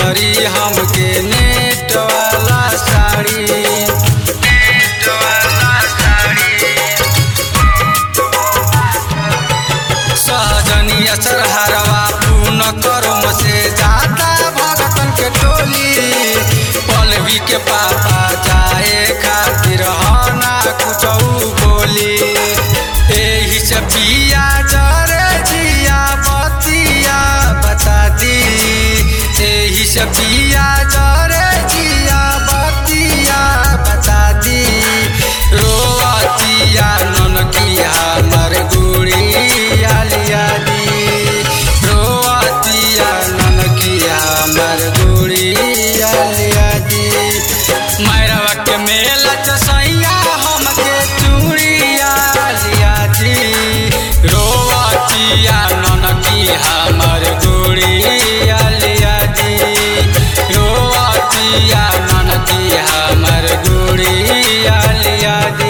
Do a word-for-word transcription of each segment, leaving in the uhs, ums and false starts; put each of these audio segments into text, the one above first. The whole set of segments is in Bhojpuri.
सुनरी हमके नेट वाला साड़ी नेट वाला साड़ी सहजनी असर हरवा पून करम से जाता भगतन के टोली पलवी के पापा जाए खातिर हना कुछ बोली एही से पिया जरे जिया बतिया बता दी एही से पिया जरे जिया बतिया बता दी रोअतिया ननकिया मर गुड़िया लिया दी रोअतिया ननकिया मर गुड़िया लिया दी मैरवा के मेला चसैया हमके चूड़िया लिया दी रोअतिया ननकिया मर गुड़िया लिया दी रोअतिया ननकिया मर गुड़िया लिया दी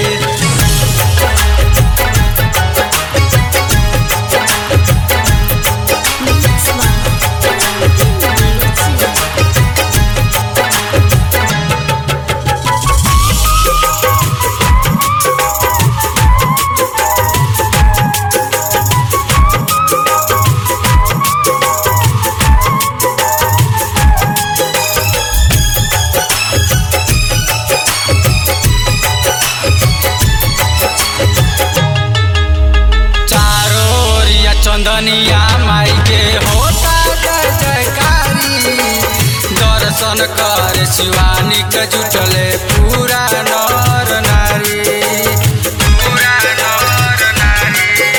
चंदनिया माई के होता जय जयकारी दर्शन कर शिवानी के जुटले पूरा नर नारी पूरा नर नारी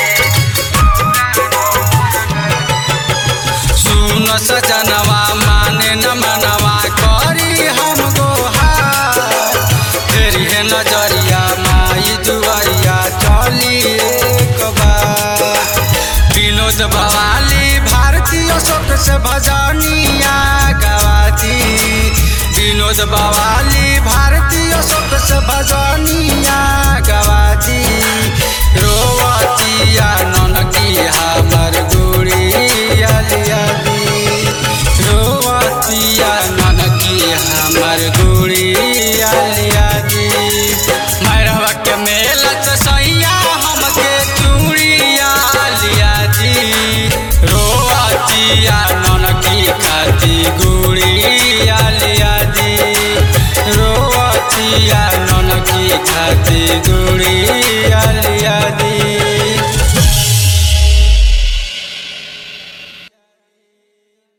सुन सजनवा माने न मनवा करी हम गोहार फेरी है नजरिया माई दुआरिया चली एक बार विनोद भवाली भारतीय शोक से भजनिया गवाती विनोद भवाली भारतीय शोक से भजनिया गवाती रोअतिया ननकिया मर गुड़िया लिया दी रोअतिया ननकिया मर गुड़िया लिया दी मैरवा के मेला चसैया हमके चूड़िया लिया दी रोअतिया ननकी खाती गुड़िया लिया दी रोअतिया